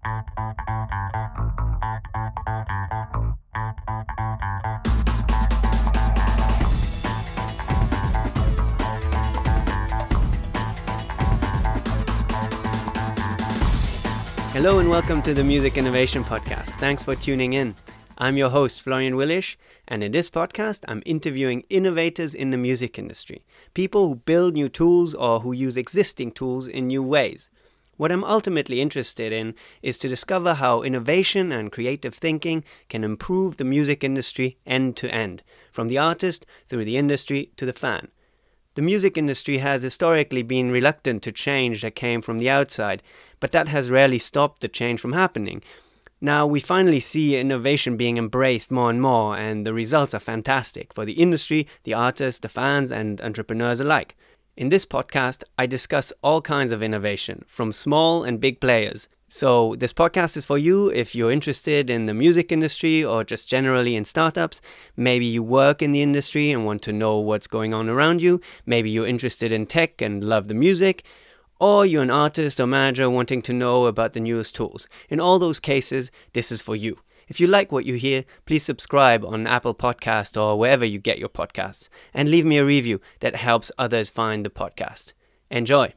Hello and welcome to the Music Innovation Podcast. Thanks for tuning in. I'm your host, Florian Willisch, and in this podcast, I'm interviewing innovators in the music industry, people who build new tools or who use existing tools in new ways. What I'm ultimately interested in is to discover how innovation and creative thinking can improve the music industry end to end, from the artist through the industry to the fan. The music industry has historically been reluctant to change that came from the outside, but that has rarely stopped the change from happening. Now we finally see innovation being embraced more and more, and the results are fantastic for the industry, the artists, the fans, and entrepreneurs alike. In this podcast, I discuss all kinds of innovation, from small and big players. So this podcast is for you if you're interested in the music industry or just generally in startups. Maybe you work in the industry and want to know what's going on around you. Maybe you're interested in tech and love the music. Or you're an artist or manager wanting to know about the newest tools. In all those cases, this is for you. If you like what you hear, please subscribe on Apple Podcast or wherever you get your podcasts. And leave me a review that helps others find the podcast. Enjoy.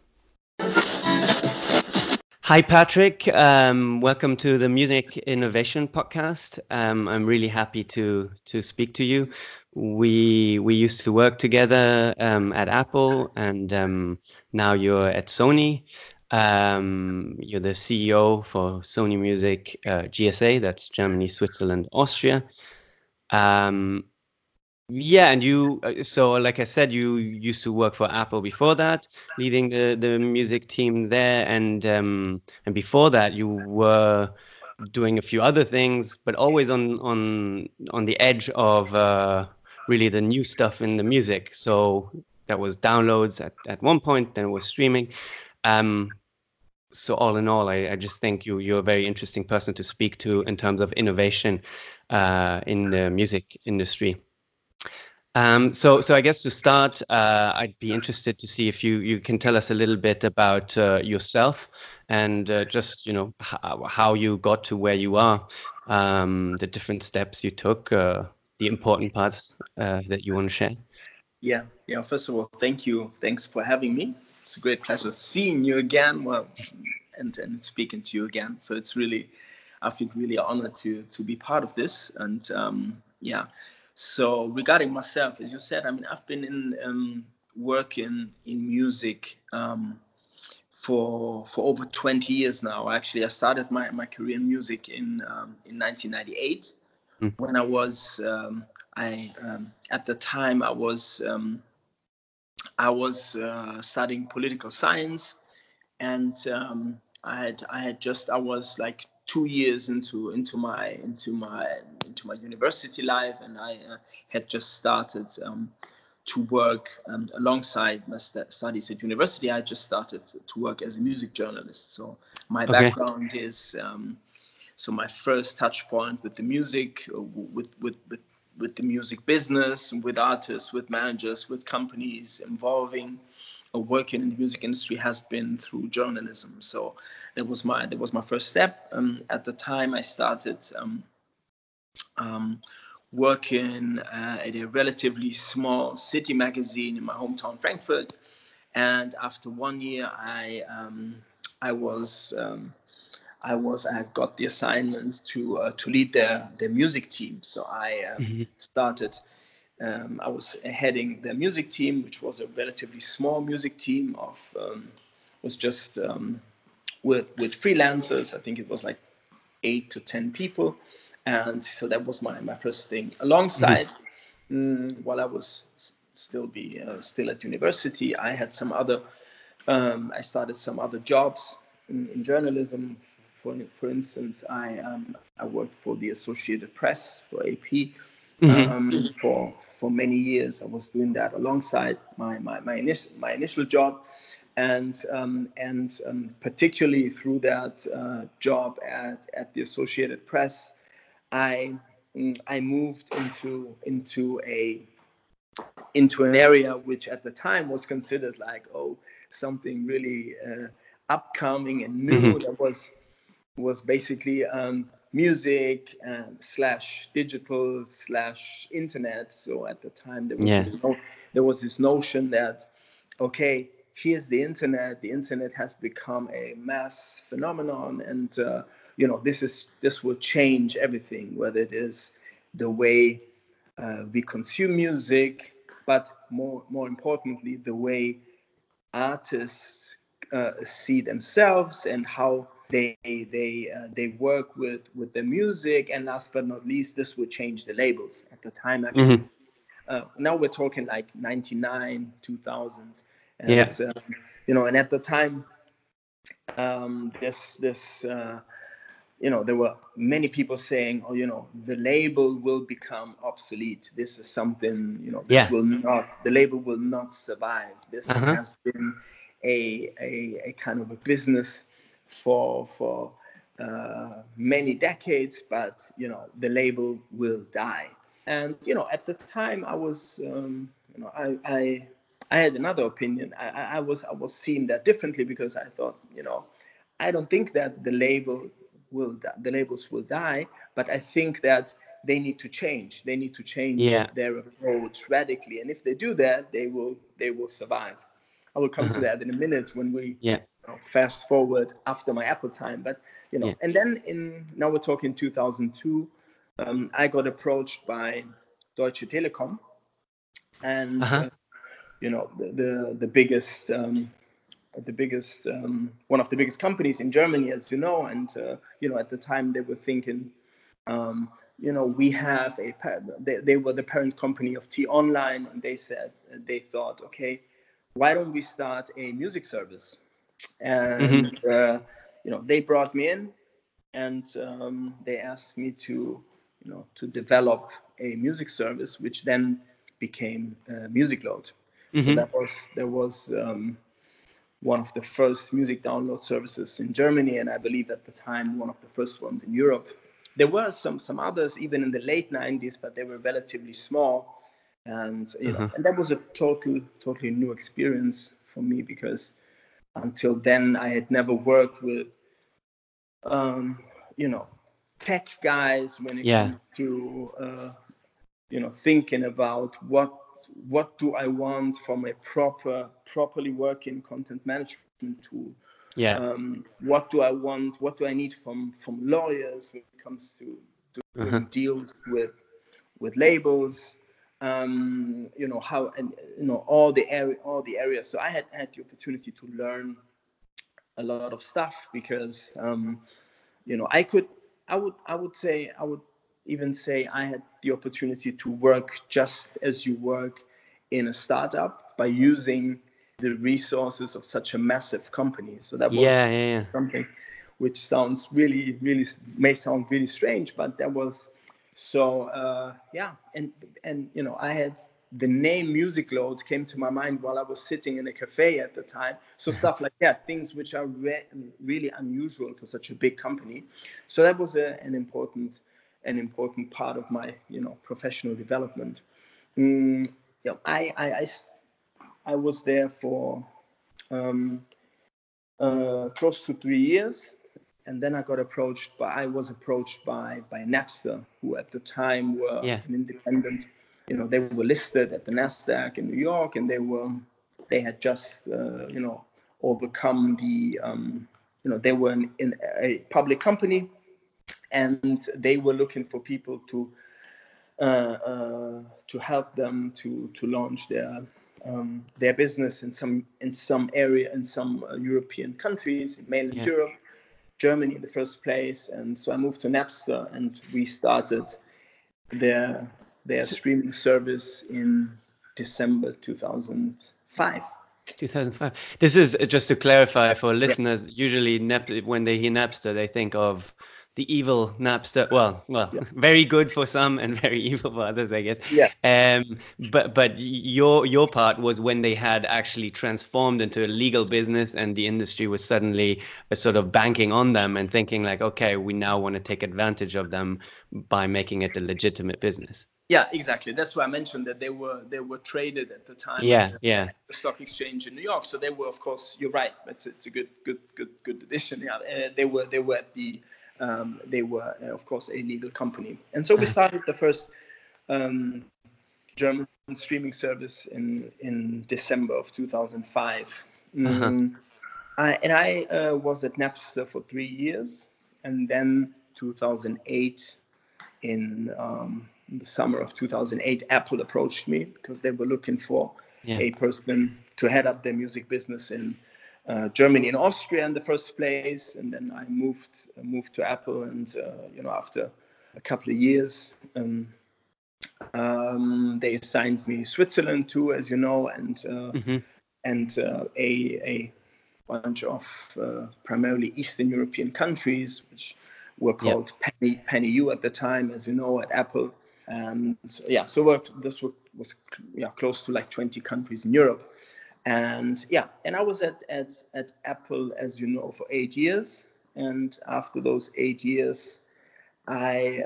Hi, Patrick. Welcome to the Music Innovation Podcast. I'm really happy to speak to you. We used to work together at Apple, and now you're at Sony. You're the CEO for Sony Music GSA, that's Germany, Switzerland, Austria. Yeah, and you, so like I said, you used to work for Apple before that, leading the music team there, and before that you were doing a few other things, but always on the edge of really the new stuff in the music. So that was downloads at one point, then it was streaming. So all in all, I just think you're a very interesting person to speak to in terms of innovation in the music industry. So I guess to start, I'd be interested to see if you can tell us a little bit about yourself and just how you got to where you are, the different steps you took, the important parts that you want to share. Yeah. First of all, thank you. Thanks for having me. It's a great pleasure seeing you again. Well, and speaking to you again. So I feel really honored to be part of this. And yeah. So regarding myself, as you said, I mean, I've been in working in music for over 20 years now. Actually, I started my career in music in 1998 when I was at the time I was studying political science, and I was like 2 years into my university life, and I had just started to work alongside my studies at university. I just started to work as a music journalist. So my background is so my first touch point with the music, with the music business, with artists, with managers, with companies involving or working in the music industry has been through journalism. So that was my first step. At the time, I started working at a relatively small city magazine in my hometown, Frankfurt. And after 1 year, I got the assignment to lead their music team. So I started. I was heading the music team, which was a relatively small music team was just with freelancers. I think it was like 8 to 10 people, and so that was my first thing. Alongside, while I was still at university, I had some other. I started some other jobs in journalism. For instance, I worked for the Associated Press, for AP. For many years, I was doing that alongside my initial job, and particularly through that job at the Associated Press, I moved into an area which at the time was considered like something really upcoming and new. was basically music slash digital slash internet. So at the time there was this notion that, okay, here's the internet. The internet has become a mass phenomenon, and this will change everything, whether it is the way we consume music, but more importantly, the way artists see themselves and how they work with the music. And last but not least, this would change the labels at the time. Actually, now we're talking like 99, 2000, and and at the time, there were many people saying, "Oh, the label will become obsolete. This is something, the label will not survive. This has been a kind of a business for many decades, but the label will die." And at the time, I was, I had another opinion. I was seeing that differently, because I thought, I don't think that the labels will die, but I think that they need to change. They need to change their approach radically, and if they do that, they will survive. I will come to that in a minute when we fast forward after my Apple time. But and then now we're talking 2002. I got approached by Deutsche Telekom, and the biggest one of the biggest companies in Germany, as you know. And at the time they were thinking, we have they were the parent company of T-Online, and they thought, okay, why don't we start a music service? And they brought me in, and they asked me to develop a music service, which then became MusicLoad. So that was one of the first music download services in Germany, and I believe at the time one of the first ones in Europe. There were some others even in the late 90s, but they were relatively small. And and that was a totally new experience for me, because until then I had never worked with tech guys when it comes to thinking about what do I want from a properly working content management tool. What do I want? What do I need from lawyers when it comes to doing deals with labels? How, and all the areas. So I had the opportunity to learn a lot of stuff, because I would even say I had the opportunity to work just as you work in a startup, by using the resources of such a massive company. So that was something which sounds may sound really strange, but that was so. And I had the name MusicLoad came to my mind while I was sitting in a cafe at the time. So stuff like that, things which are really unusual for such a big company. So that was an important part of my professional development. I was there for close to 3 years, and then I was approached by Napster, who at the time were an independent. They were listed at the NASDAQ in New York, and they had just overcome the they were in a public company, and they were looking for people to help them to launch their business in some European countries, mainly Europe, Germany in the first place. And so I moved to Napster, and we started their streaming service in December 2005. 2005. This is just to clarify for listeners. Usually, when they hear Napster, they think of the evil Napster. Well, very good for some and very evil for others, I guess. But your part was when they had actually transformed into a legal business, and the industry was suddenly sort of banking on them and thinking like, okay, we now want to take advantage of them by making it a legitimate business. Yeah, exactly. That's why I mentioned that they were traded at the time at Yeah, yeah. the stock exchange in New York. So they were, of course, you're right. It's a good addition. Yeah, they were at the they were of course a legal company, and so we started the first um, German streaming service in December of 2005. Uh-huh. I was at Napster for 3 years, and then 2008 in the summer of 2008, Apple approached me because they were looking for Yeah. a person to head up their music business in Germany and Austria in the first place. And then I moved to Apple, and after a couple of years, they assigned me Switzerland too, as you know, Mm-hmm. and a bunch of primarily Eastern European countries, which were Yeah. called Penny U at the time, as you know, at Apple. And yeah, so this was close to like 20 countries in Europe. And I was at Apple, as you know, for 8 years. And after those 8 years, I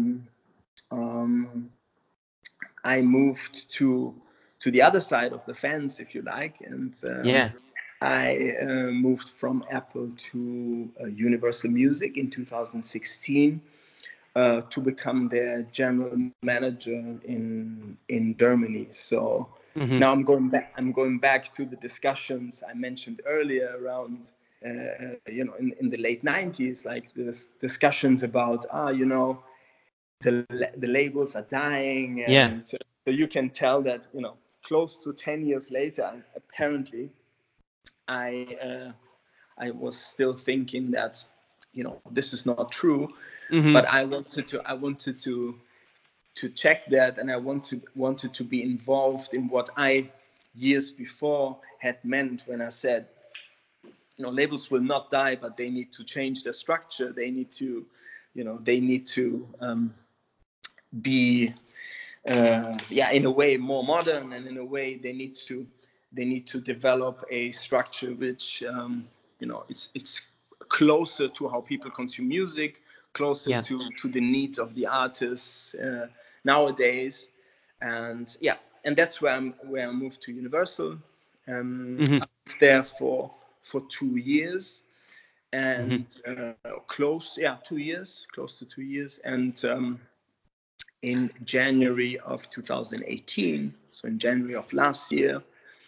um, I moved to the other side of the fence, if you like, and Yeah. I moved from Apple to Universal Music in 2016 to become their general manager in Germany. So Mm-hmm. now I'm going back. I'm going back to the discussions I mentioned earlier around. In the late 90s, like this discussions about, the labels are dying, Yeah. and so you can tell that close to 10 years later, apparently I I was still thinking that this is not true, but Mm-hmm. I wanted to check that, and I wanted to be involved in what I years before had meant when I said labels will not die, but they need to change their structure. They need to be in a way more modern, and in a way they need to develop a structure which it's closer to how people consume music, closer Yeah. to the needs of the artists nowadays. And that's where I moved to Universal. Mm-hmm. I was there for 2 years, Mm-hmm. and close to 2 years. And in January of 2018, so in January of last year,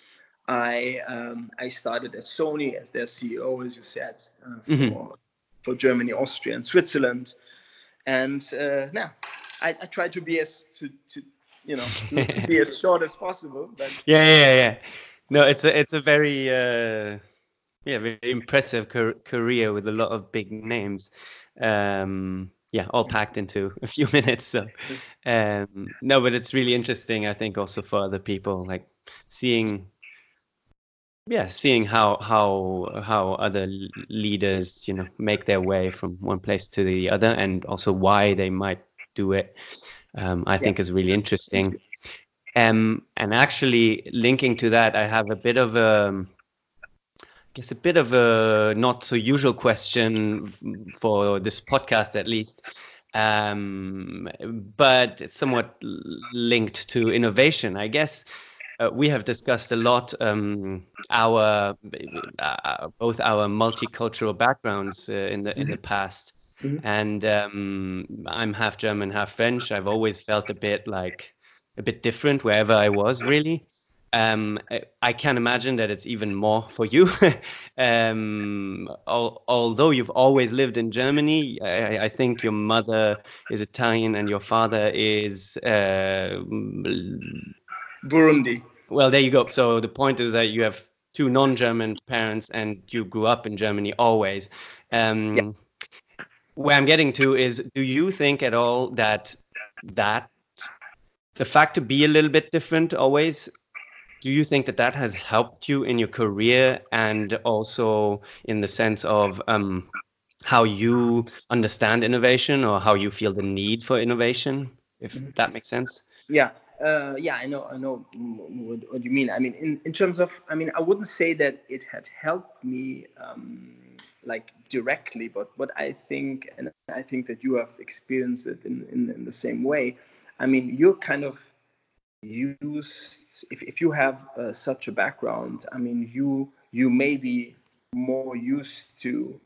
I started at Sony as their CEO, as you said, Mm-hmm. for Germany, Austria, and Switzerland. And now I try to be to be as short as possible. But Yeah, yeah, yeah. No, it's a very yeah, very impressive career with a lot of big names. Yeah, all packed into a few minutes. So, no, but it's really interesting, I think, also for other people, like seeing, yeah, seeing how other leaders, make their way from one place to the other, and also why they might do it. I yeah, think is really thank interesting. you. And actually linking to that, I have a bit of a not so usual question for this podcast, at least, but it's somewhat linked to innovation, I guess. We have discussed a lot our both our multicultural backgrounds in the past, Mhm. and I'm half German, half French. I've always felt a bit different wherever I was, really. I can imagine that it's even more for you. Although you've always lived in Germany, I think your mother is Italian and your father is Burundi. well, there you go. So the point is that you have two non-German parents and you grew up in Germany always. Yeah. Um, where I'm getting to is, do you think at all that the fact to be a little bit different always, do you think that has helped you in your career and also in the sense of how you understand innovation or how you feel the need for innovation, if that makes sense? Yeah, yeah, I know what you mean. I mean, in terms of, I mean, I wouldn't say that it had helped me like directly, but what I think, and I think that you have experienced it in the same way. I mean, you're kind of used, if you have such a background, I mean, you may be more used to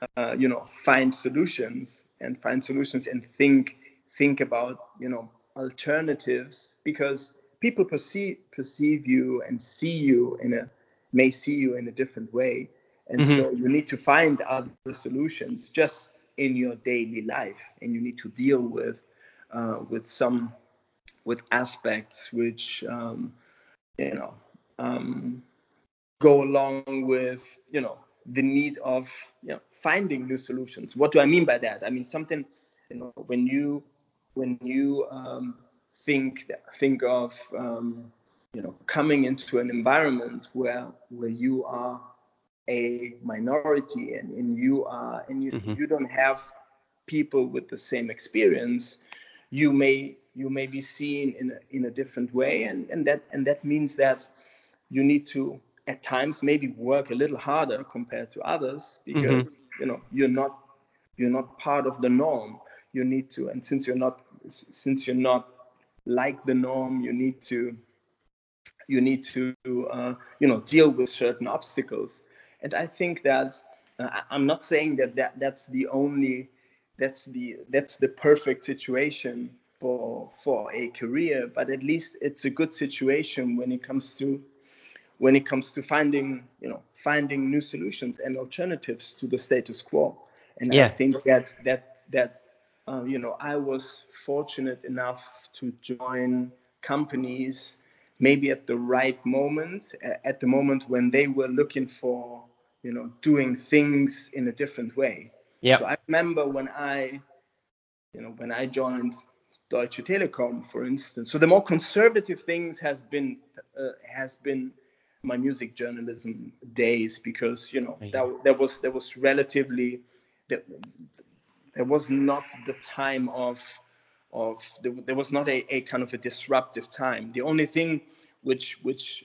find solutions and think about alternatives, because people perceive you and may see you in a different way, and so you need to find other solutions just in your daily life, and you need to deal with aspects which go along with the need of finding new solutions. What do I mean by that? I mean something, when you think of coming into an environment where you are a minority, and you don't have people with the same experience, you may be seen in a different way, and that means that you need to at times maybe work a little harder compared to others, because you're not part of the norm. You need to, and since you're not like the norm, you need to deal with certain obstacles. And I think that I'm not saying that's the perfect situation for a career, but at least it's a good situation when it comes to finding new solutions and alternatives to the status quo. And I think that I was fortunate enough to join companies maybe at the right moment, at the moment when they were looking for doing things in a different way. So I remember when I joined Deutsche Telekom, for instance. So the more conservative things has been my music journalism days, because there was relatively there was not the time there was not a kind of a disruptive time. The only thing which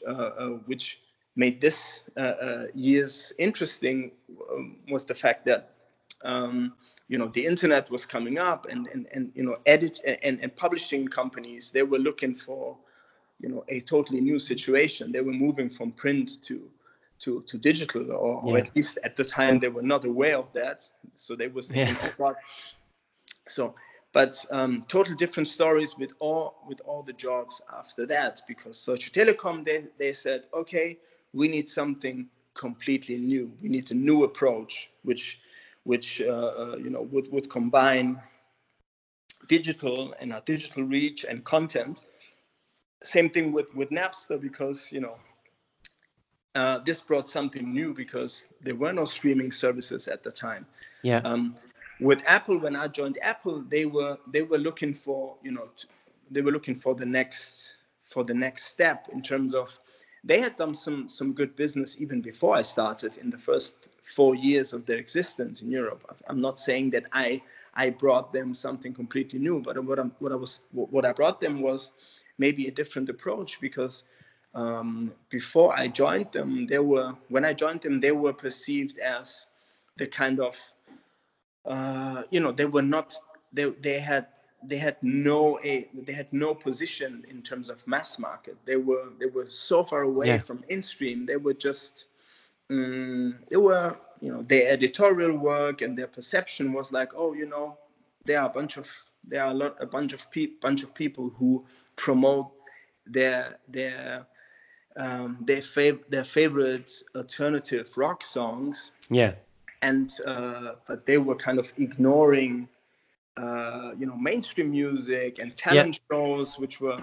made this years interesting was the fact that the internet was coming up, and edit and publishing companies, they were looking for a totally new situation. They were moving from print to digital, or at least at the time they were not aware of that. So they were thinking, oh God. So, but total different stories with all the jobs after that, because Deutsche Telekom, they said, okay, we need something completely new. We need a new approach, which would combine digital and our digital reach and content. Same thing with Napster, because this brought something new, because there were no streaming services at the time. With Apple, when I joined Apple, they were looking for the next step, in terms of, they had done some good business even before I started, in the first 4 years of their existence in Europe. I'm not saying that I brought them something completely new, but what I brought them was maybe a different approach, because before I joined them, they were perceived as the kind of they had no position in terms of mass market. They were so far away from mainstream. They were just their editorial work and their perception was like, there are a bunch of people who promote their favorite alternative rock songs. And but they were kind of ignoring mainstream music and talent shows, which were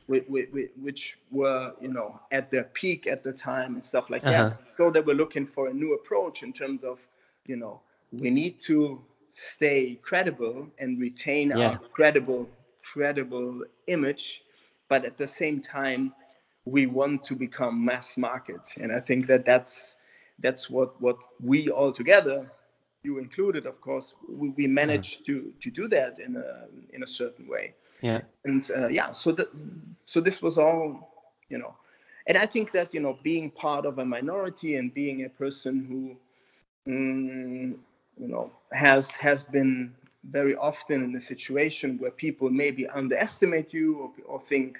at their peak at the time and stuff like that. So they were looking for a new approach in terms of we need to stay credible and retain our credible image, but at the same time we want to become mass market. And I think that's what we all together, you included, of course, we managed to do that in a certain way. And so this was all, and I think that being part of a minority and being a person who has been very often in a situation where people maybe underestimate you or think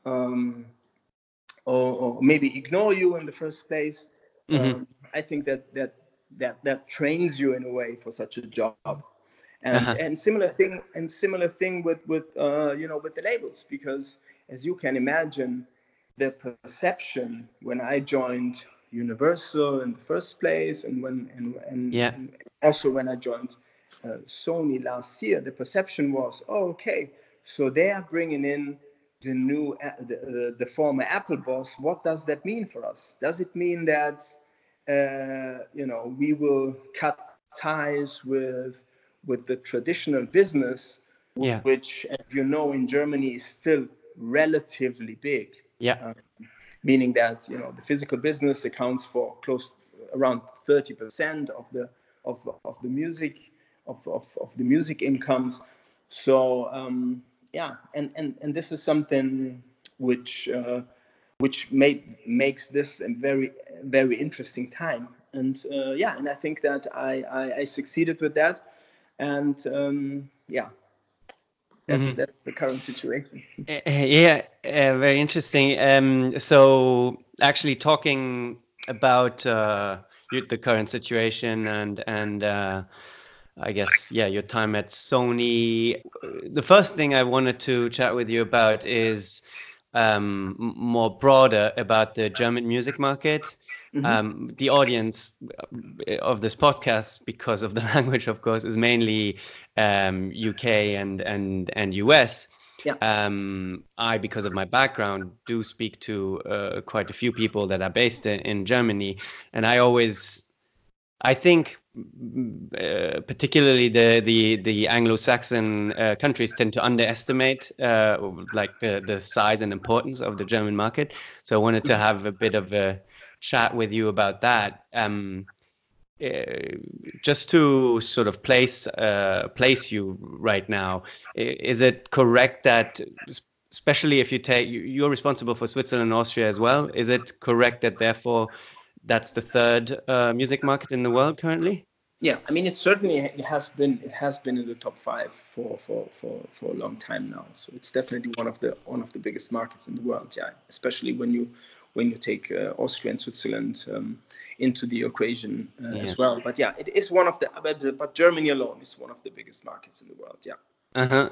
or maybe ignore you in the first place. I think that trains you in a way for such a job. And similar thing with with the labels, because as you can imagine, the perception when I joined Universal in the first place, and and also when I joined Sony last year, the perception was, oh, okay, so they are bringing in the new the former Apple boss. What does that mean for us? Does it mean that we will cut ties with the traditional business, which, as you know, in Germany is still relatively big? Meaning that the physical business accounts for around 30% of the music incomes. So and this is something which makes this a very, very interesting time. And and I think that I succeeded with that. And that's the current situation. Very interesting. So actually talking about the current situation and I guess, your time at Sony. The first thing I wanted to chat with you about is more broader about the German music market. The audience of this podcast, because of the language, of course, is mainly UK and US. I, because of my background, do speak to quite a few people that are based in Germany, and I think particularly the Anglo-Saxon countries tend to underestimate like the size and importance of the German market. So I wanted to have a bit of a chat with you about that. Just to sort of place you right now, is it correct that, especially if you're responsible for Switzerland and Austria as well, is it correct that therefore that's the third music market in the world currently? Yeah, I mean, it has been in the top 5 for a long time now. So it's definitely one of the biggest markets in the world. Yeah, especially when you take Austria and Switzerland into the equation as well. But yeah, it is one of the. But Germany alone is one of the biggest markets in the world. Yeah.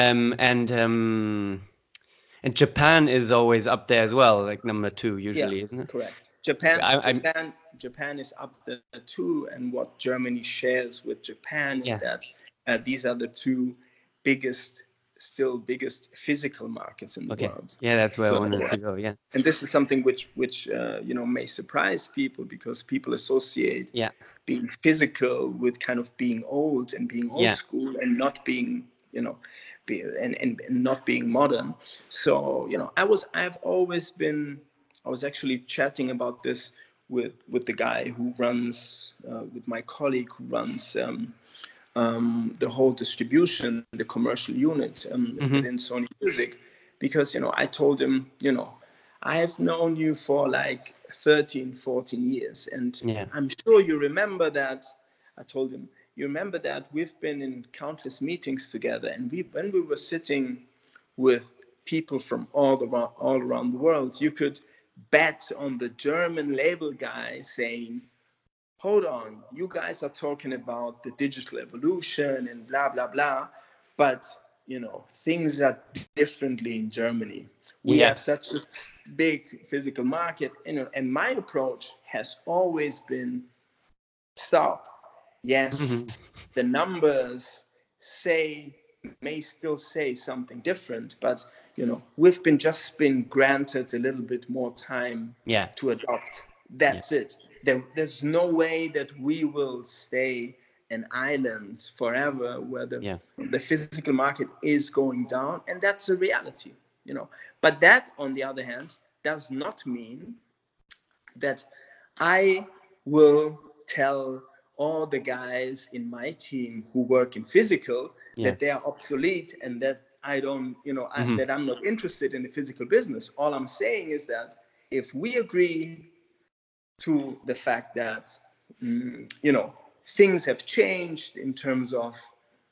And Japan is always up there as well, like number 2 usually, isn't it? Correct. Japan is up there too, and what Germany shares with Japan is that these are the two biggest physical markets in the world. Yeah, that's where I wanted to go. Yeah. And this is something which may surprise people, because people associate being physical with kind of being old and being old school, and not being and not being modern. So I was actually chatting about this with the guy who runs, with my colleague who runs the whole distribution, the commercial unit within Sony Music, because I told him, I have known you for like 13, 14 years, and I'm sure you remember that. I told him, you remember that we've been in countless meetings together, and when we were sitting with people from all around the world, you could bet on the German label guy saying, hold on, you guys are talking about the digital evolution and blah, blah, blah, but, things are differently in Germany. We have such a big physical market, and my approach has always been, stop. Yes, the numbers may still say something different, but we've just been granted a little bit more time to adopt. That's it. There's no way that we will stay an island forever where the physical market is going down, and that's a reality. But that, on the other hand, does not mean that I will tell all the guys in my team who work in physical that they are obsolete, and that I don't, that I'm not interested in the physical business. All I'm saying is that if we agree to the fact that, things have changed in terms of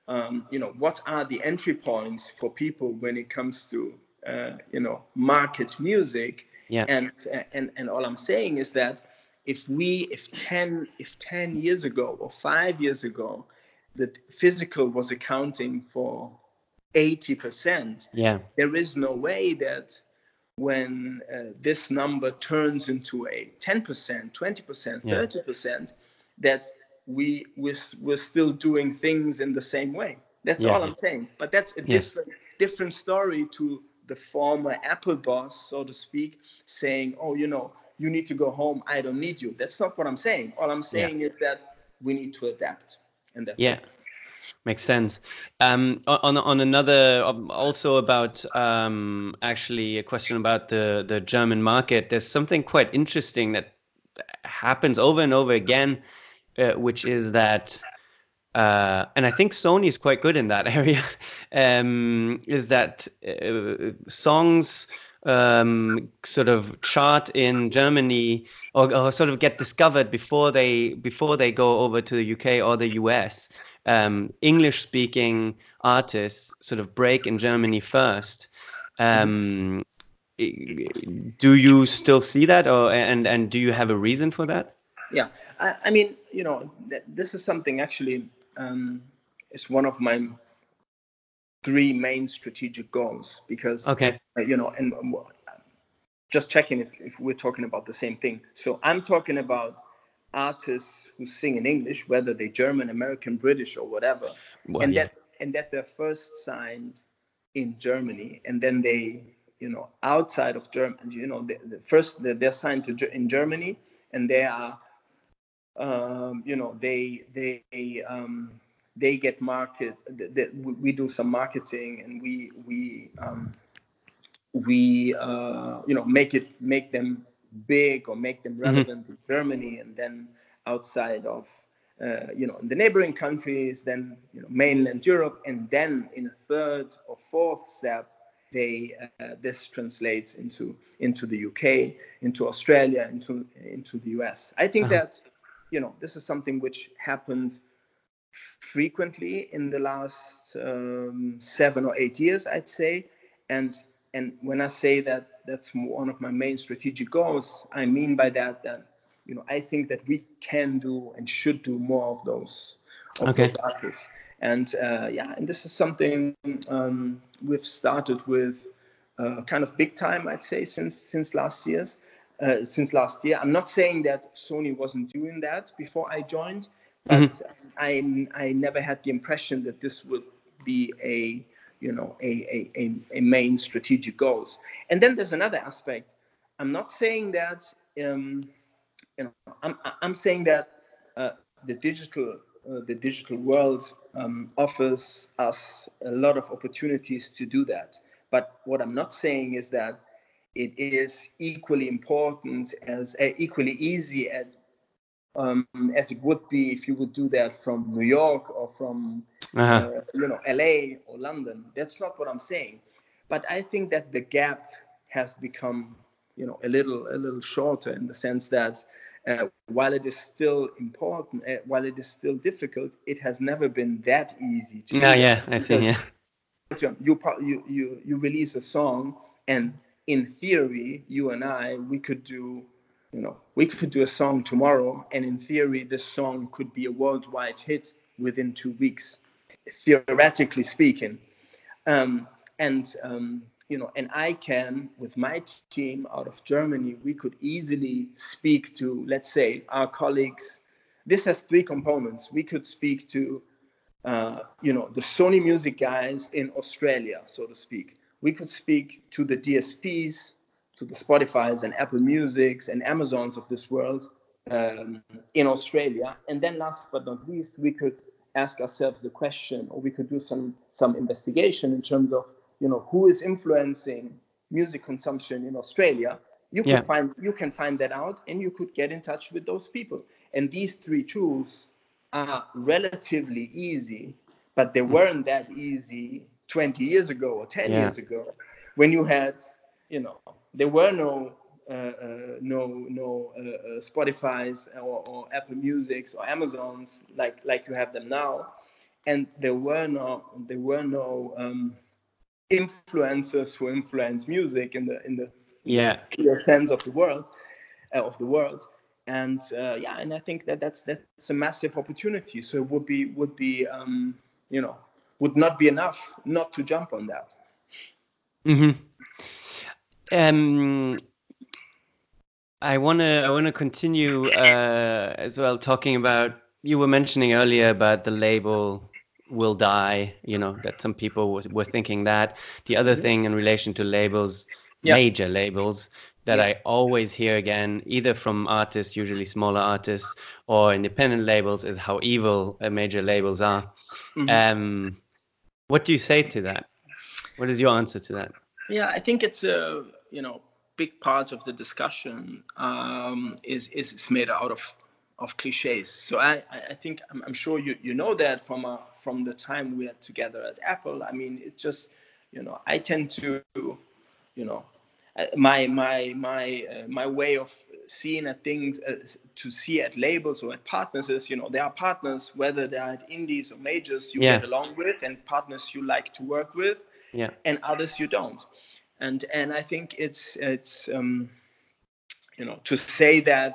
what are the entry points for people when it comes to market music. Yeah. And all I'm saying is that if 10 years ago or 5 years ago that physical was accounting for 80%, Yeah. there is no way that when this number turns into a 10%, 20%, 30%, that we're still doing things in the same way. That's all I'm saying. But that's a different story to the former Apple boss, so to speak, saying, "Oh, you need to go home. I don't need you." That's not what I'm saying. All I'm saying is that we need to adapt, and that's it. Makes sense. On another, also about actually a question about the German market. There's something quite interesting that happens over and over again, which is that, and I think Sony is quite good in that area, is that songs sort of chart in Germany or sort of get discovered before they go over to the UK or the US. English speaking artists sort of break in Germany first. Do you still see that, and do you have a reason for that? Yeah, I mean, this is something actually, it's one of my 3 main strategic goals, because and just checking if we're talking about the same thing. So I'm talking about artists who sing in English, whether they're German, American, British, or whatever, and that they're first signed in Germany, and then they, outside of Germany, they're signed in Germany, and they are, they get market. We do some marketing, and we make them big or make them relevant in Germany, and then outside of in the neighboring countries, then mainland Europe, and then in a third or fourth step, this translates into the UK, into Australia, into the US. I think that this is something which happened frequently in the last 7 or 8 years, I'd say, and when I say that that's one of my main strategic goals, I mean by that I think that we can do and should do more of those artists. And and this is something we've started with kind of big time, I'd say, since last year. I'm not saying that Sony wasn't doing that before I joined, but I never had the impression that this would be a main strategic goals. And then there's another aspect. I'm not saying that I'm saying that the digital world offers us a lot of opportunities to do that. But what I'm not saying is that it is equally important as equally easy as it would be if you would do that from New York or from LA or London. That's not what I'm saying. But I think that the gap has become a little shorter, in the sense that while it is still important, while it is still difficult, it has never been that easy to do. I see. You release a song, and in theory, you and I, we could do a song tomorrow, and in theory, this song could be a worldwide hit within 2 weeks, theoretically speaking. And I can, with my team out of Germany, we could easily speak to, let's say, our colleagues. This has 3 components. We could speak to, the Sony Music guys in Australia, so to speak. We could speak to the DSPs, to the Spotifys and Apple Musics and Amazons of this world in Australia. And then last but not least, we could ask ourselves the question, or we could do some investigation in terms of, who is influencing music consumption in Australia. You can find that out, and you could get in touch with those people. And these 3 tools are relatively easy, but they weren't that easy 20 years ago or 10 years ago, when you had, there were no Spotify's or Apple Musics or Amazons like you have them now. and there were no influencers who influence music in the clear sense of the world. And and I think that's a massive opportunity. So it would be would not be enough not to jump on that. I wanna continue as well, talking about, you were mentioning earlier about the label will die, that some people were thinking that. The other thing in relation to labels, major labels, that I always hear again, either from artists, usually smaller artists, or independent labels, is how evil major labels are. What do you say to that? What is your answer to that? Yeah, I think it's a big part of the discussion is made out of cliches. So I think I'm sure you know that from the time we are together at Apple. I mean, it's just I tend to my way of seeing at things to see at labels or at partners is there are partners, whether they're at indies or majors, you get along with, and partners you like to work with, and others you don't. And I think it's to say that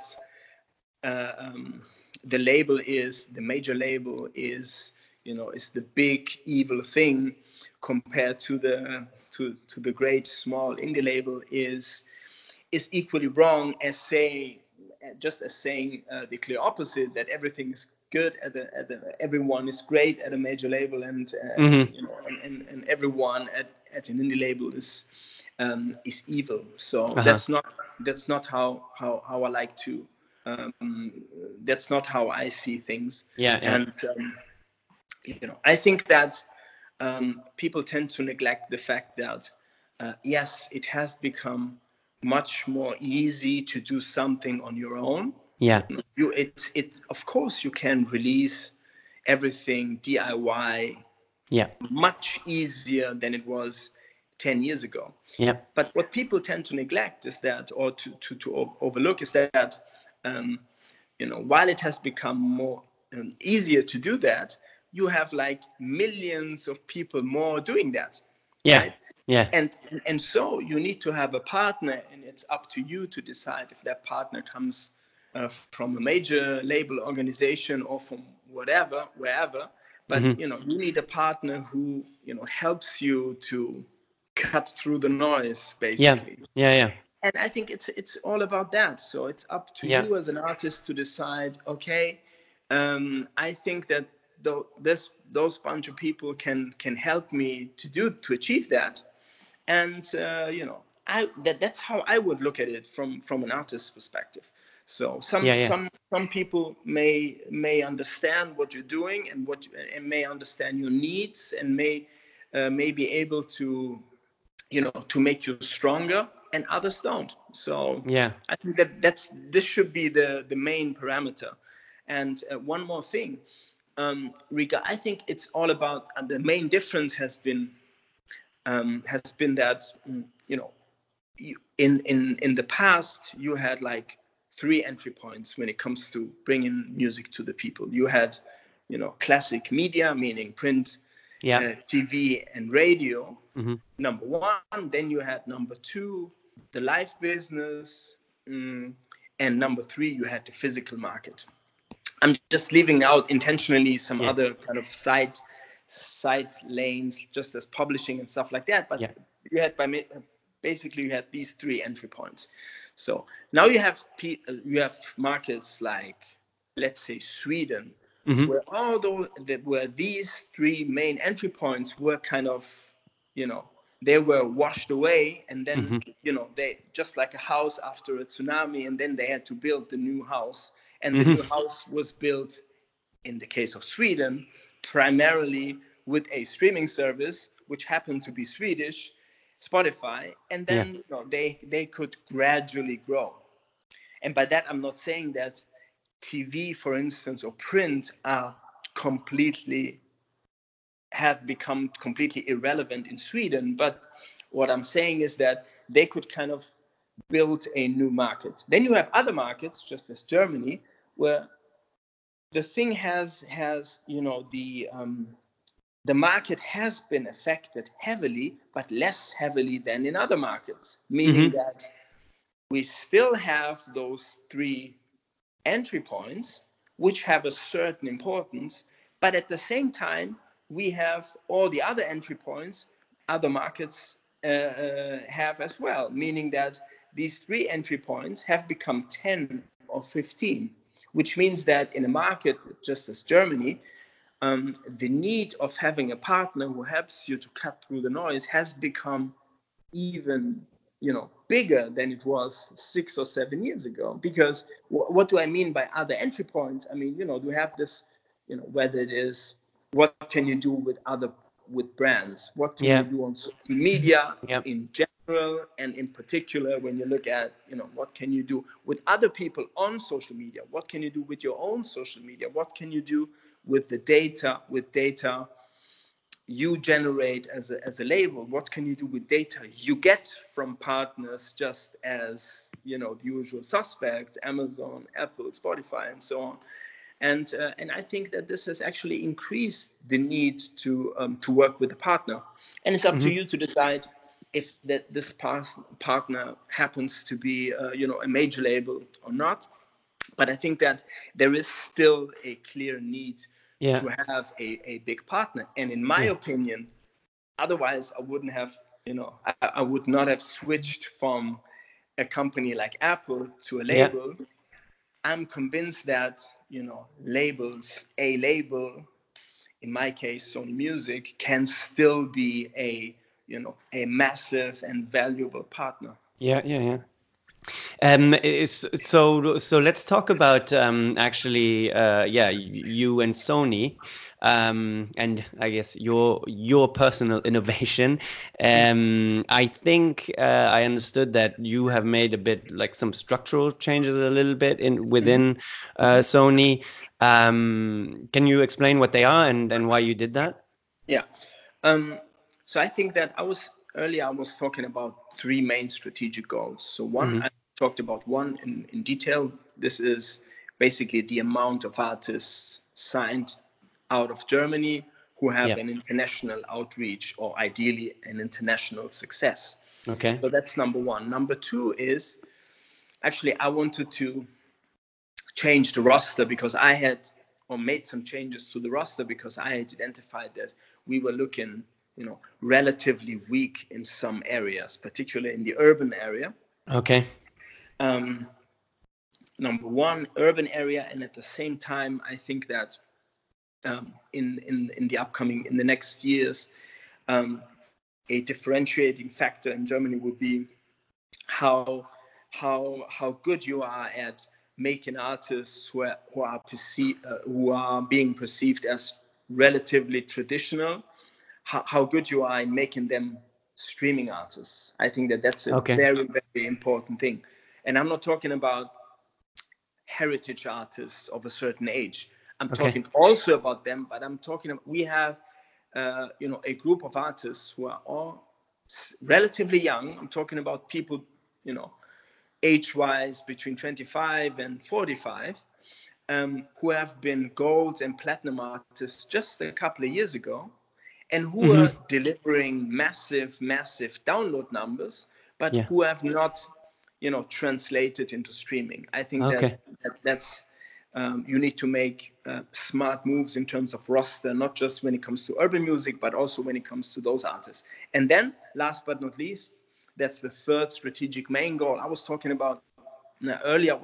the major label is the big evil thing compared to the great small indie label is equally wrong as saying the clear opposite, that everything is good everyone is great at a major label, and and everyone at an indie label is evil. So that's not how I like to. That's not how I see things. And I think that people tend to neglect the fact that yes, it has become much more easy to do something on your own. Of course you can release everything DIY much easier than it was 10 years ago. But what people tend to neglect is that, or to overlook, is that while it has become more easier to do that, you have like millions of people more doing that. Right? And so you need to have a partner, and it's up to you to decide if that partner comes from a major label organization or from wherever. But you need a partner who helps you to cut through the noise, basically. And I think it's all about that. So it's up to you as an artist to decide, okay, I think that those bunch of people can help me to achieve that. And that's how I would look at it from an artist's perspective. So some people may understand what you're doing and may understand your needs, and may be able to to make you stronger, and others don't. So I think this should be the main parameter. And one more thing, I think it's all about, the main difference has been that in the past you had like 3 entry points when it comes to bringing music to the people. You had classic media, meaning print, TV and radio, number 1. Then you had number 2, the live business, and number 3, you had the physical market. I'm just leaving out intentionally some other kind of side lanes, just as publishing and stuff like that. But you had basically you had these 3 entry points. So now you have markets like, let's say, Sweden, where these 3 main entry points were kind of, they were washed away, and then they, just like a house after a tsunami, and then they had to build the new house. And the new house was built, in the case of Sweden, primarily with a streaming service, which happened to be Swedish, Spotify. And then they could gradually grow. And by that, I'm not saying that TV, for instance, or print have become completely irrelevant in Sweden. But what I'm saying is that they could kind of build a new market. Then you have other markets, just as Germany, where the thing has the market has been affected heavily, but less heavily than in other markets, meaning that we still have those 3 entry points, which have a certain importance, but at the same time, we have all the other entry points other markets have as well, meaning that these 3 entry points have become 10 or 15, which means that in a market just as Germany, the need of having a partner who helps you to cut through the noise has become even bigger than it was 6 or 7 years ago. Because what do I mean by other entry points? I mean, we have this, whether it is what can you do with brands, what can you do on social media in general, and in particular when you look at what can you do with other people on social media, what can you do with your own social media, what can you do with the data you generate as a label, what can you do with data you get from partners, just as the usual suspects, Amazon, Apple, Spotify, and so on. And I think that this has actually increased the need to work with a partner, and it's up to you to decide if this partner happens to be a major label or not. But I think that there is still a clear need to have a big partner. And in my opinion, otherwise I wouldn't have, I would not have switched from a company like Apple to a label. I'm convinced that, a label, in my case, Sony Music, can still be a massive and valuable partner. So let's talk about actually, you and Sony, and I guess your personal innovation. I think I understood that you have made a bit like some structural changes a little bit within Sony. Can you explain what they are and why you did that? Yeah. So I think that I was talking about 3 main strategic goals. So one, I talked about one in detail. This is basically the amount of artists signed out of Germany who have an international outreach, or ideally an international success. Okay. So that's number 1. Number 2 is actually I wanted to change the roster, because I had made some changes to the roster because I had identified that we were looking relatively weak in some areas, particularly in the urban area. Okay. Number 1, urban area, and at the same time, I think that in the next years, a differentiating factor in Germany would be how good you are at making artists who are being perceived as relatively traditional, how good you are in making them streaming artists. I think that that's a very, very important thing. And I'm not talking about heritage artists of a certain age. I'm talking also about them, but I'm talking about, we have a group of artists who are all relatively young. I'm talking about people, age-wise between 25 and 45, who have been gold and platinum artists just a couple of years ago, and who are delivering massive download numbers, but who have not translated into streaming. I think that's you need to make smart moves in terms of roster, not just when it comes to urban music, but also when it comes to those artists. And then last but not least, that's the 3rd strategic main goal. I was talking about earlier,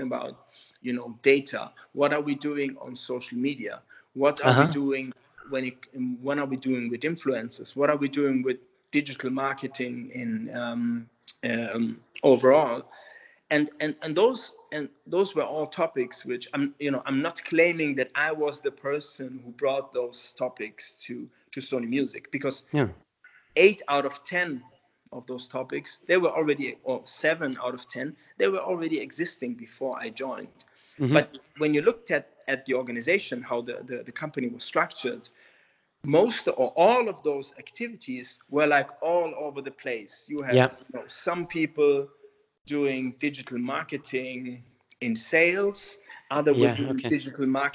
data. What are we doing on social media? What are we doing what are we doing with influencers? What are we doing with digital marketing in overall? And those were all topics which I'm not claiming that I was the person who brought those topics to Sony Music, because 8 out of 10 of those topics, they were already, or 7 out of 10, they were already existing before I joined. But when you looked at the organization, how the company was structured, most or all of those activities were like all over the place. You had some people doing digital marketing in sales, other were doing digital marketing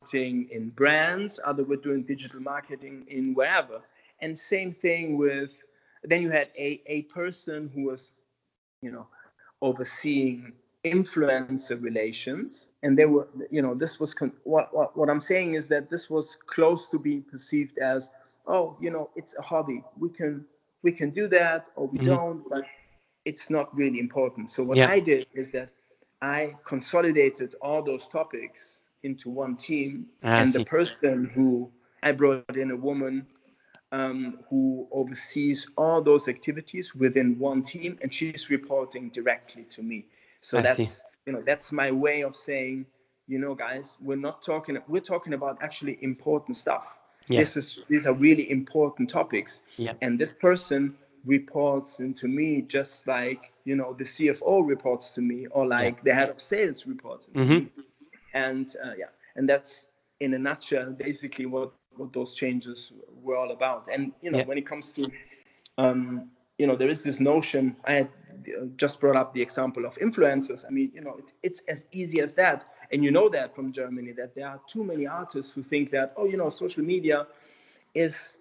marketing in brands, others were doing digital marketing in wherever. And same thing with, then you had a person who was, overseeing influencer relations, and they were, this was what I'm saying is that this was close to being perceived as, oh, it's a hobby, we can do that, or we don't, but it's not really important. So what I did is that I consolidated all those topics into one team, and the person who I brought in, a woman who oversees all those activities within one team, and she's reporting directly to me. So that's my way of saying, guys, we're talking about actually important stuff. These are really important topics. And this person reports into me just like, the CFO reports to me, or like the head of sales reports into me. And and that's in a nutshell basically what those changes were all about. And when it comes to there is this notion, I had just brought up the example of influencers. I mean, it's as easy as that. And that from Germany, that there are too many artists who think that, social media is,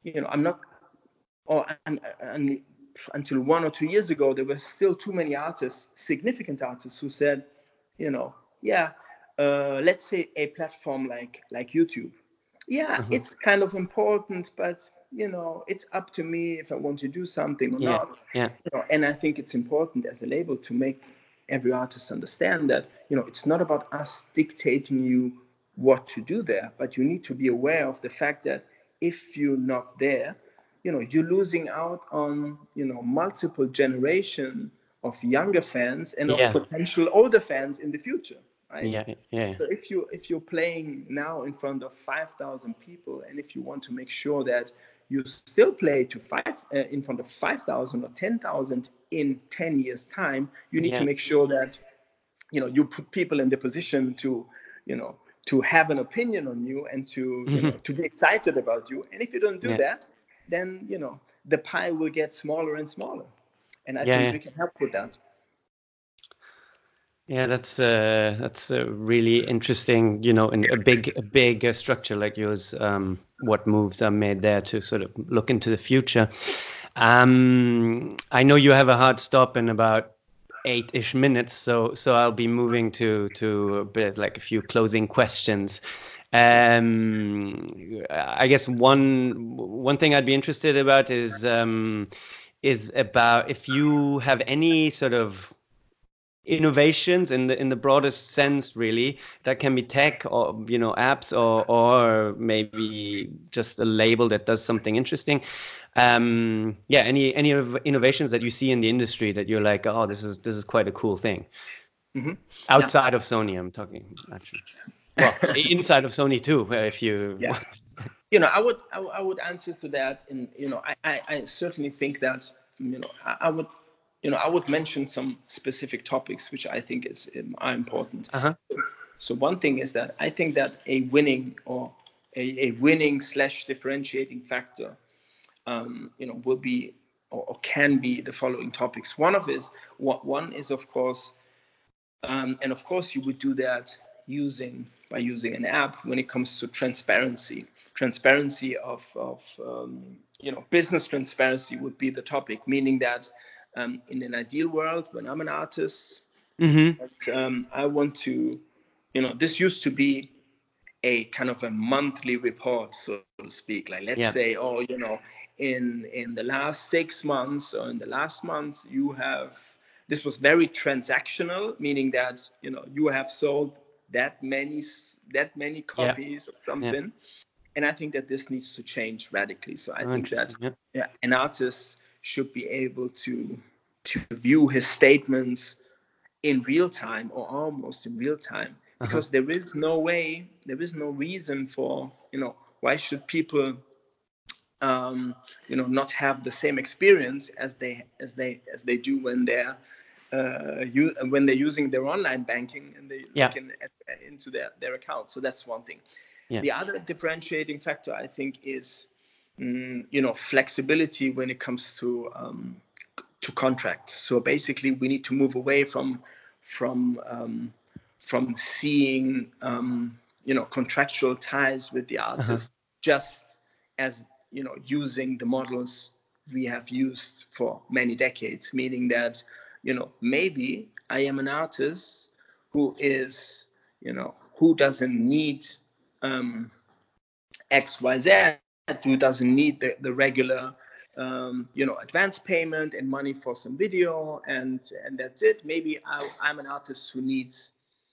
until 1 or 2 years ago, there were still too many artists, significant artists, who said, let's say a platform like YouTube. It's kind of important, but it's up to me if I want to do something or not. And I think it's important as a label to make every artist understand that it's not about us dictating you what to do there, but you need to be aware of the fact that if you're not there, you're losing out on multiple generation of younger fans and of potential older fans in the future. Right? So if you're playing now in front of 5,000 people, and if you want to make sure that you still play in front of 5,000 or 10,000 in 10 years time, you need to make sure that you put people in the position to to have an opinion on you and to to be excited about you. And if you don't do that, then the pie will get smaller and smaller. And I think we can help with that. Yeah, that's really interesting, in a big structure like yours, what moves are made there to sort of look into the future. I know you have a hard stop in about 8-ish minutes, so I'll be moving to a bit like a few closing questions. I guess one thing I'd be interested about is about if you have any sort of innovations in the broadest sense, really, that can be tech or apps or maybe just a label that does something interesting. Any innovations that you see in the industry that you're like, oh, this is quite a cool thing. Outside of Sony, I'm talking actually. Well, inside of Sony too, if you. I would answer to that, and I certainly think that I would mention some specific topics which I think are important. So one thing is that I think that a winning / differentiating factor, will be or can be the following topics. One is of course, and of course you would do that by using an app when it comes to transparency of business transparency would be the topic, meaning that in an ideal world, when I'm an artist, I want to, this used to be a kind of a monthly report, so to speak. Like, let's say, in the last 6 months or in the last month, this was very transactional, meaning that, you have sold that many copies of something. And I think that this needs to change radically. So I think that an artist should be able to view his statements in real time or almost in real time, because there is no reason for, why should people not have the same experience as they do when they're using their online banking and they look into their account. So that's one thing. The other differentiating factor, I think, is flexibility when it comes to contracts. So basically, we need to move away from seeing contractual ties with the artist, just as using the models we have used for many decades, meaning that maybe I am an artist who is who doesn't need XYZ, who doesn't need the regular advance payment and money for some video, and that's it. Maybe I'm an artist who needs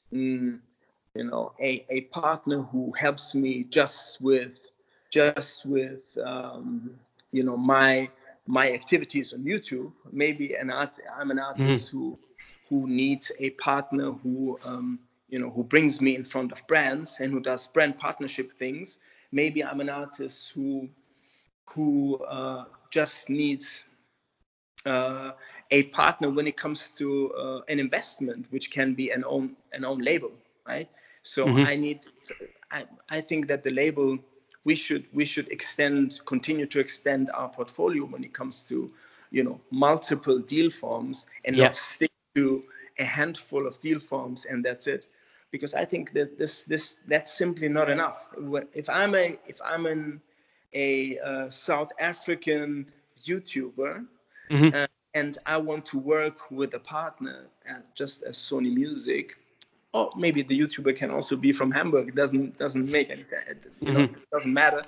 a partner who helps me just with my activities on YouTube. Maybe I'm an artist who needs a partner who who brings me in front of brands and who does brand partnership things. Maybe I'm an artist who just needs a partner when it comes to an investment, which can be an own label, right? So I think that the label, we should continue to extend our portfolio when it comes to multiple deal forms, and not stick to a handful of deal forms and that's it. Because I think that that's simply not enough. If I'm a South African YouTuber and I want to work with a partner, just as Sony Music, or maybe the YouTuber can also be from Hamburg. It doesn't make any sense. It doesn't matter.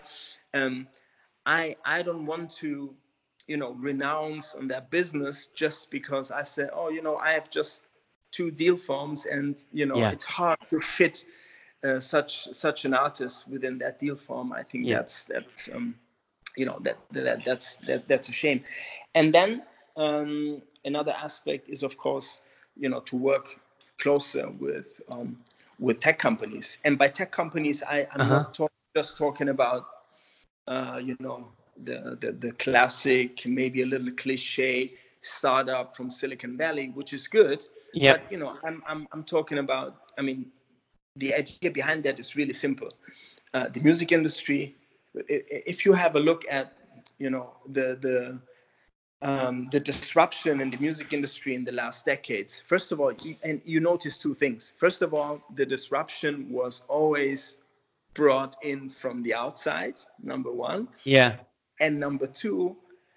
I don't want to renounce on that business just because I say, I have just 2 deal forms, and it's hard to fit such an artist within that deal form. I think that's a shame. And then another aspect is, of course, to work closer with tech companies. And by tech companies, I'm not just talking about the classic, maybe a little cliche startup from Silicon Valley, which is good. But I'm talking about, the idea behind that is really simple. The music industry, if you have a look at the disruption in the music industry in the last decades, first of all, you notice 2 things. First of all, the disruption was always brought in from the outside, number 1. And number 2,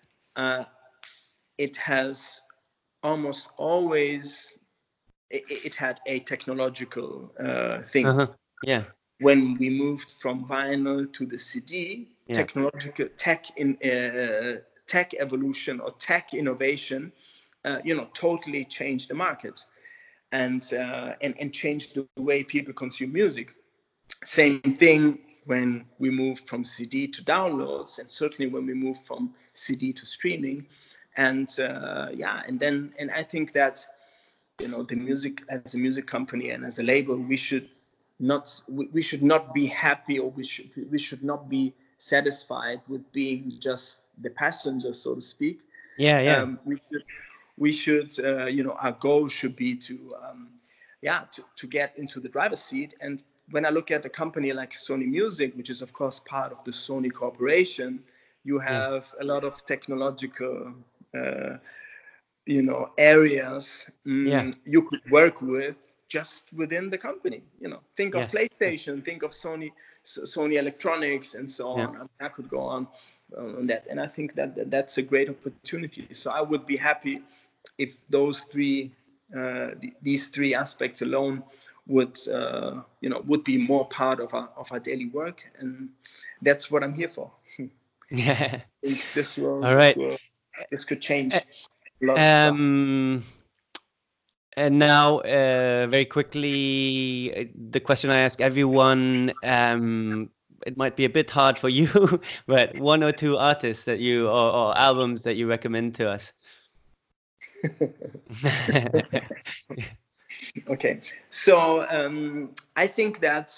it has almost always, it had a technological thing. When we moved from vinyl to the CD, technological tech evolution or tech innovation, totally changed the market and changed the way people consume music. Same thing when we moved from CD to downloads, and certainly when we moved from CD to streaming. And I think that the music, as a music company and as a label, we should not be happy, or we should not be satisfied with being just the passenger, so to speak. We should our goal should be to get into the driver's seat. And when I look at a company like Sony Music, which is of course part of the Sony Corporation, you have a lot of technological areas you could work with just within the company. Think of PlayStation, think of Sony Electronics, and so on. I could go on that, and I think that's a great opportunity. So I would be happy if these 3 aspects alone would be more part of our daily work, and that's what I'm here for. This could change a lot of stuff. And now, very quickly, the question I ask everyone, it might be a bit hard for you, but 1 or 2 artists that you, or albums that you recommend to us. Okay, so I think that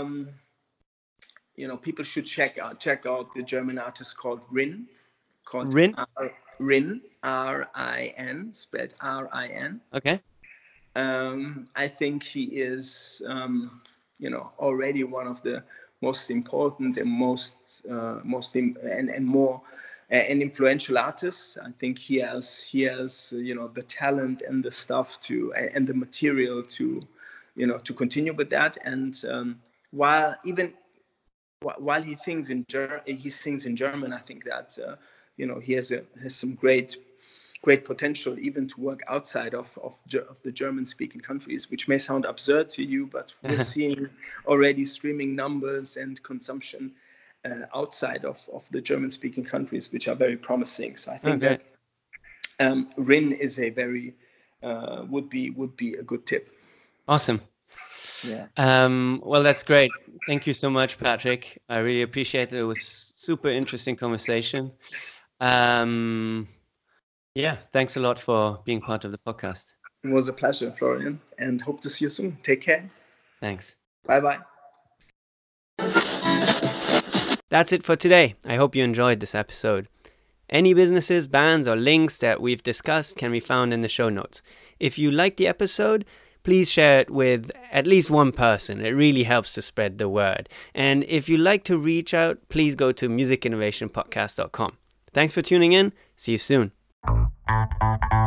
people should check out the German artist called Rin. Rin, R-I-N, spelled R-I-N. Okay. I think he is already one of the most important and and influential artists. I think he has the talent and the stuff and the material to continue with that. And while he sings in German, I think that he has some great potential even to work outside of the German-speaking countries, which may sound absurd to you, but we're seeing already streaming numbers and consumption outside of the German-speaking countries, which are very promising. So I think that Rin is a very would be a good tip. Awesome. Yeah. Well, that's great. Thank you so much, Patrick. I really appreciate it. It was super interesting conversation. Yeah, thanks a lot for being part of the podcast. It was a pleasure, Florian, and hope to see you soon. Take care. Thanks. Bye-bye. That's it for today. I hope you enjoyed this episode. Any businesses, bands, or links that we've discussed can be found in the show notes. If you like the episode, please share it with at least one person. It really helps to spread the word. And if you'd like to reach out, please go to musicinnovationpodcast.com. Thanks for tuning in. See you soon.